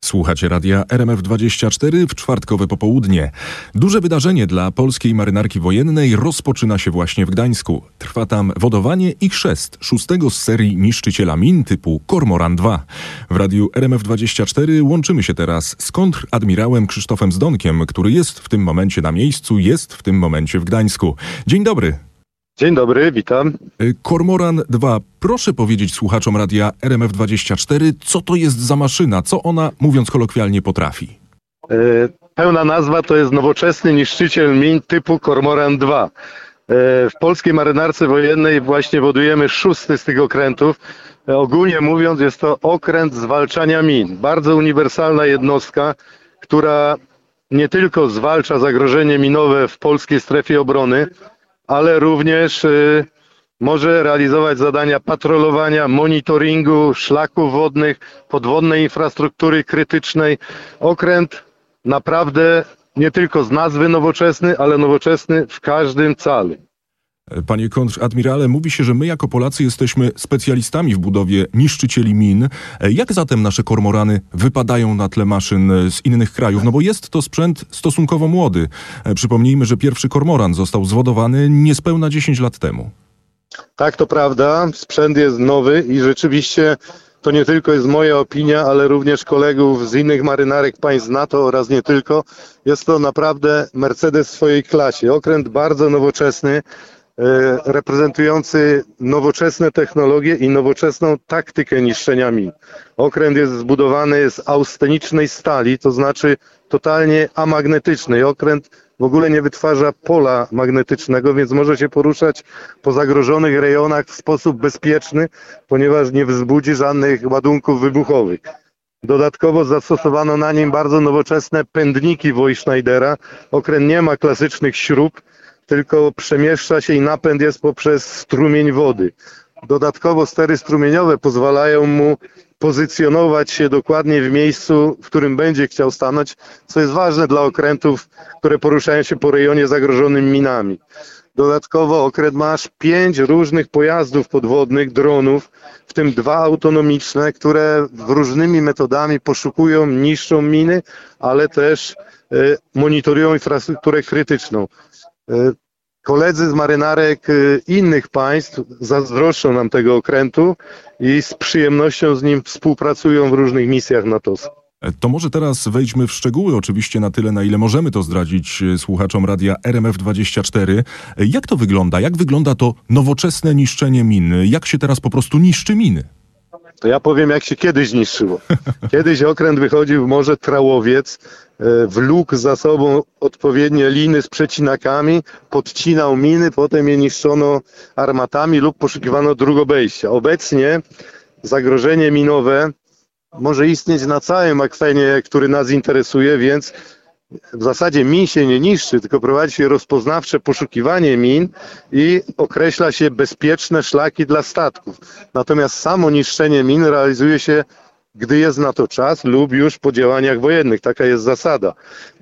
Słuchacie radia RMF24 w czwartkowe popołudnie. Duże wydarzenie dla polskiej marynarki wojennej rozpoczyna się właśnie w Gdańsku. Trwa tam wodowanie i chrzest szóstego z serii niszczyciela min typu Kormoran 2. W radiu RMF24 łączymy się teraz z kontradmirałem Krzysztofem Zdonkiem, który jest w tym momencie na miejscu, jest w tym momencie w Gdańsku. Dzień dobry. Dzień dobry, witam. Kormoran 2. Proszę powiedzieć słuchaczom radia RMF24, co to jest za maszyna, co ona, mówiąc kolokwialnie, potrafi? Pełna nazwa to jest nowoczesny niszczyciel min typu Kormoran 2. W polskiej marynarce wojennej właśnie wodujemy szósty z tych okrętów. Ogólnie mówiąc, jest to okręt zwalczania min. Bardzo uniwersalna jednostka, która nie tylko zwalcza zagrożenie minowe w polskiej strefie obrony, ale również może realizować zadania patrolowania, monitoringu szlaków wodnych, podwodnej infrastruktury krytycznej. Okręt naprawdę nie tylko z nazwy nowoczesny, ale nowoczesny w każdym calu. Panie kontradmirale, mówi się, że my jako Polacy jesteśmy specjalistami w budowie niszczycieli min. Jak zatem nasze kormorany wypadają na tle maszyn z innych krajów? No bo jest to sprzęt stosunkowo młody. Przypomnijmy, że pierwszy kormoran został zwodowany niespełna 10 lat temu. Tak, to prawda. Sprzęt jest nowy i rzeczywiście to nie tylko jest moja opinia, ale również kolegów z innych marynarek państw NATO oraz nie tylko. Jest to naprawdę Mercedes w swojej klasie. Okręt bardzo nowoczesny, reprezentujący nowoczesne technologie i nowoczesną taktykę niszczenia min. Okręt jest zbudowany z austenicznej stali, to znaczy totalnie amagnetycznej. Okręt w ogóle nie wytwarza pola magnetycznego, więc może się poruszać po zagrożonych rejonach w sposób bezpieczny, ponieważ nie wzbudzi żadnych ładunków wybuchowych. Dodatkowo zastosowano na nim bardzo nowoczesne pędniki Voigtschneidera. Okręt nie ma klasycznych śrub, tylko przemieszcza się i napęd jest poprzez strumień wody. Dodatkowo stery strumieniowe pozwalają mu pozycjonować się dokładnie w miejscu, w którym będzie chciał stanąć, co jest ważne dla okrętów, które poruszają się po rejonie zagrożonym minami. Dodatkowo okręt ma aż 5 różnych pojazdów podwodnych, dronów, w tym 2 autonomiczne, które różnymi metodami poszukują, niszczą miny, ale też monitorują infrastrukturę krytyczną. Koledzy z marynarek innych państw zazdroszczą nam tego okrętu i z przyjemnością z nim współpracują w różnych misjach NATO-wskich. To może teraz wejdźmy w szczegóły, oczywiście na tyle, na ile możemy to zdradzić słuchaczom radia RMF24. Jak to wygląda? Jak wygląda to nowoczesne niszczenie min? Jak się teraz po prostu niszczy miny? To ja powiem, jak się kiedyś niszczyło. Kiedyś okręt wychodził w morze Trałowiec, wlókł za sobą odpowiednie liny z przecinakami, podcinał miny, potem je niszczono armatami lub poszukiwano dróg obejścia. Obecnie zagrożenie minowe może istnieć na całym akwenie, który nas interesuje, więc w zasadzie min się nie niszczy, tylko prowadzi się rozpoznawcze poszukiwanie min i określa się bezpieczne szlaki dla statków. Natomiast samo niszczenie min realizuje się, gdy jest na to czas lub już po działaniach wojennych. Taka jest zasada.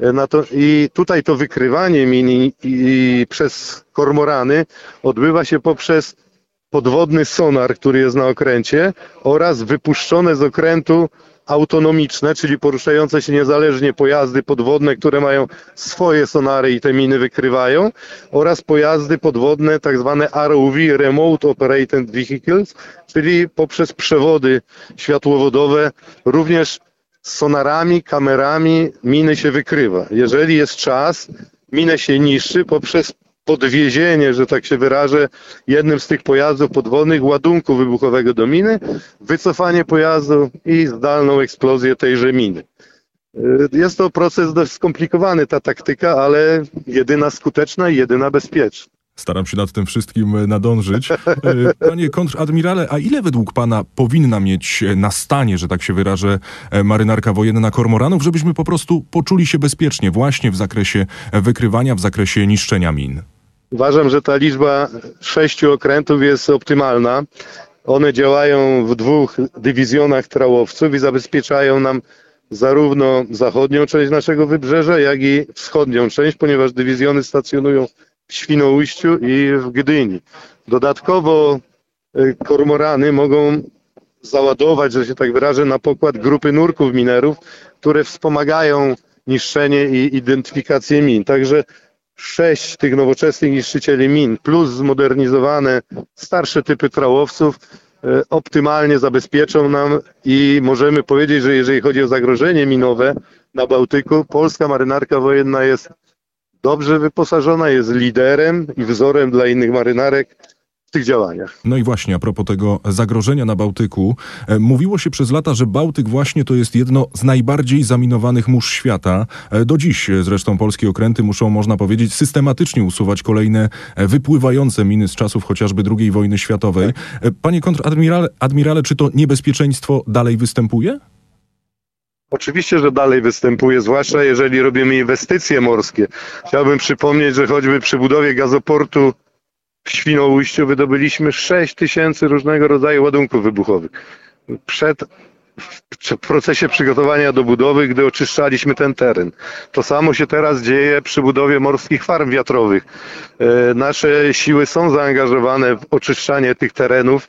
I tutaj to wykrywanie min i przez kormorany odbywa się poprzez podwodny sonar, który jest na okręcie, oraz wypuszczone z okrętu autonomiczne, czyli poruszające się niezależnie pojazdy podwodne, które mają swoje sonary i te miny wykrywają, oraz pojazdy podwodne, tak zwane ROV, Remote Operated Vehicles, czyli poprzez przewody światłowodowe, również z sonarami, kamerami miny się wykrywa. Jeżeli jest czas, minę się niszczy poprzez podwiezienie, że tak się wyrażę, jednym z tych pojazdów podwodnych ładunku wybuchowego do miny, wycofanie pojazdu i zdalną eksplozję tejże miny. Jest to proces dość skomplikowany, ta taktyka, ale jedyna skuteczna i jedyna bezpieczna. Staram się nad tym wszystkim nadążyć. Panie kontradmirale, a ile według pana powinna mieć na stanie, że tak się wyrażę, marynarka wojenna kormoranów, żebyśmy po prostu poczuli się bezpiecznie właśnie w zakresie wykrywania, w zakresie niszczenia min? Uważam, że ta liczba 6 okrętów jest optymalna. One działają w 2 dywizjonach trałowców i zabezpieczają nam zarówno zachodnią część naszego wybrzeża, jak i wschodnią część, ponieważ dywizjony stacjonują w Świnoujściu i w Gdyni. Dodatkowo kormorany mogą załadować, że się tak wyrażę, na pokład grupy nurków minerów, które wspomagają niszczenie i identyfikację min. Także 6 tych nowoczesnych niszczycieli min plus zmodernizowane starsze typy trałowców optymalnie zabezpieczą nam i możemy powiedzieć, że jeżeli chodzi o zagrożenie minowe na Bałtyku, polska marynarka wojenna jest dobrze wyposażona, jest liderem i wzorem dla innych marynarek w tych działaniach. No i właśnie, a propos tego zagrożenia na Bałtyku, mówiło się przez lata, że Bałtyk właśnie to jest jedno z najbardziej zaminowanych mórz świata. Do dziś zresztą polskie okręty muszą, można powiedzieć, systematycznie usuwać kolejne wypływające miny z czasów chociażby II wojny światowej. Panie kontradmirale, czy to niebezpieczeństwo dalej występuje? Oczywiście, że dalej występuje, zwłaszcza jeżeli robimy inwestycje morskie. Chciałbym przypomnieć, że choćby przy budowie gazoportu w Świnoujściu wydobyliśmy 6 000 różnego rodzaju ładunków wybuchowych. W procesie przygotowania do budowy, gdy oczyszczaliśmy ten teren. To samo się teraz dzieje przy budowie morskich farm wiatrowych. Nasze siły są zaangażowane w oczyszczanie tych terenów,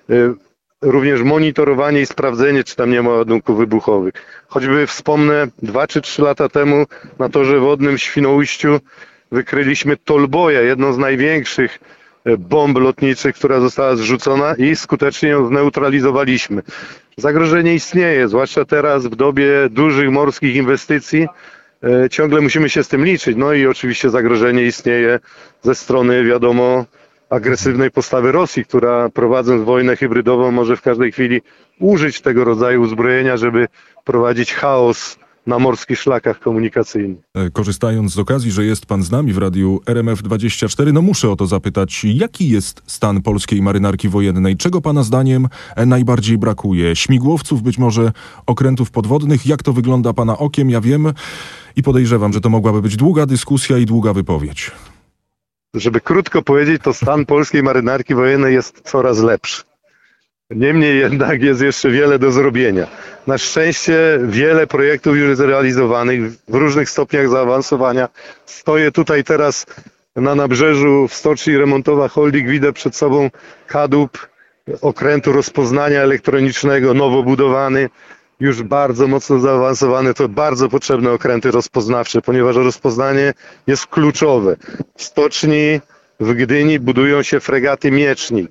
również monitorowanie i sprawdzenie, czy tam nie ma ładunków wybuchowych. Choćby wspomnę, 2 czy 3 lata temu na torze wodnym w Świnoujściu wykryliśmy Tolboja, jedną z największych bomb lotniczych, która została zrzucona i skutecznie ją zneutralizowaliśmy. Zagrożenie istnieje, zwłaszcza teraz w dobie dużych morskich inwestycji. Ciągle musimy się z tym liczyć. No i oczywiście zagrożenie istnieje ze strony, wiadomo, agresywnej postawy Rosji, która prowadząc wojnę hybrydową może w każdej chwili użyć tego rodzaju uzbrojenia, żeby prowadzić chaos na morskich szlakach komunikacyjnych. Korzystając z okazji, że jest pan z nami w radiu RMF24, no muszę o to zapytać, jaki jest stan polskiej marynarki wojennej? Czego pana zdaniem najbardziej brakuje? Śmigłowców, być może okrętów podwodnych? Jak to wygląda pana okiem? Ja wiem i podejrzewam, że to mogłaby być długa dyskusja i długa wypowiedź. Żeby krótko powiedzieć, to stan polskiej marynarki wojennej jest coraz lepszy. Niemniej jednak jest jeszcze wiele do zrobienia. Na szczęście wiele projektów już jest realizowanych w różnych stopniach zaawansowania. Stoję tutaj teraz na nabrzeżu w stoczni remontowa Holding, widzę przed sobą kadłub okrętu rozpoznania elektronicznego, nowo budowany, już bardzo mocno zaawansowany. To bardzo potrzebne okręty rozpoznawcze, ponieważ rozpoznanie jest kluczowe. W stoczni w Gdyni budują się fregaty Miecznik.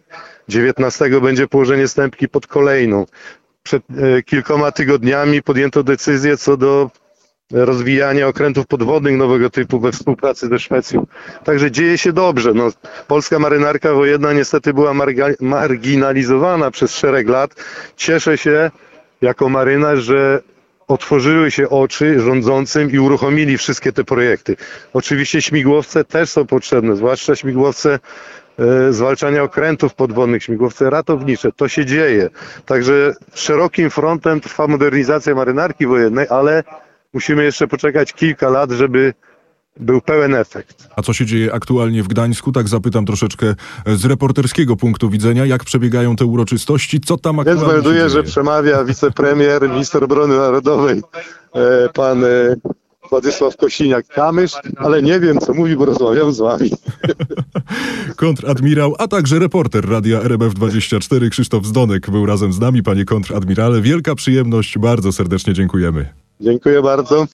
19 będzie położenie stępki pod Kolejną. Przed kilkoma tygodniami podjęto decyzję co do rozwijania okrętów podwodnych nowego typu we współpracy ze Szwecją. Także dzieje się dobrze. No, polska marynarka wojenna niestety była marginalizowana przez szereg lat. Cieszę się jako marynarz, że otworzyły się oczy rządzącym i uruchomili wszystkie te projekty. Oczywiście śmigłowce też są potrzebne, zwłaszcza śmigłowce zwalczania okrętów podwodnych, śmigłowce ratownicze. To się dzieje. Także szerokim frontem trwa modernizacja marynarki wojennej, ale musimy jeszcze poczekać kilka lat, żeby był pełen efekt. A co się dzieje aktualnie w Gdańsku? Tak zapytam troszeczkę z reporterskiego punktu widzenia. Jak przebiegają te uroczystości? Co tam aktualnie Więc melduję, się dzieje? że przemawia wicepremier, minister obrony narodowej, pan Władysław Kosiniak-Kamysz, ale nie wiem, co mówi, bo rozmawiam z wami. Kontradmirał, a także reporter Radia RMF24 Krzysztof Zdonek był razem z nami. Panie kontradmirale, wielka przyjemność, bardzo serdecznie dziękujemy. Dziękuję bardzo.